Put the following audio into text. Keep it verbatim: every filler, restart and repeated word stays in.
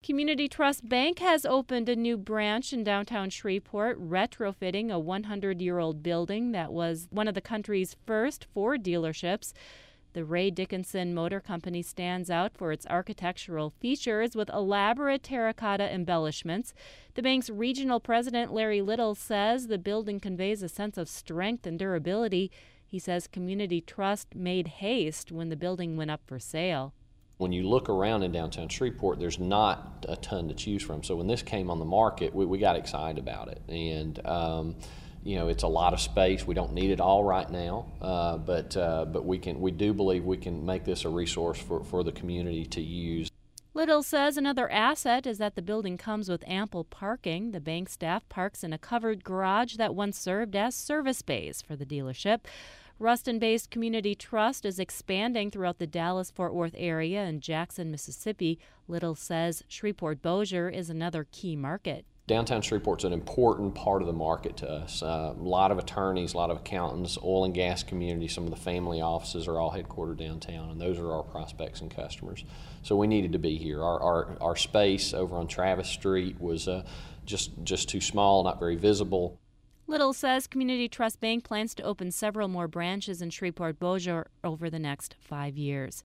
Community Trust Bank has opened a new branch in downtown Shreveport, retrofitting a hundred-year-old building that was one of the country's first Ford dealerships. The Ray Dickinson Motor Company stands out for its architectural features with elaborate terracotta embellishments. The bank's regional president, Larry Little, says the building conveys a sense of strength and durability. He says Community Trust made haste when the building went up for sale. When you look around in downtown Shreveport, there's not a ton to choose from. So when this came on the market, we, we got excited about it. And, um, you know, it's a lot of space. We don't need it all right now, uh, but uh, but we can. We do believe we can make this a resource for, for the community to use. Little says another asset is that the building comes with ample parking. The bank staff parks in a covered garage that once served as service bays for the dealership. Ruston-based Community Trust is expanding throughout the Dallas-Fort Worth area and Jackson, Mississippi. Little says Shreveport-Bossier is another key market. Downtown Shreveport's an important part of the market to us. Uh, a lot of attorneys, a lot of accountants, oil and gas community, some of the family offices are all headquartered downtown, and those are our prospects and customers. So we needed to be here. Our our, our space over on Travis Street was uh, just, just too small, not very visible. Little says Community Trust Bank plans to open several more branches in Shreveport-Bossier over the next five years.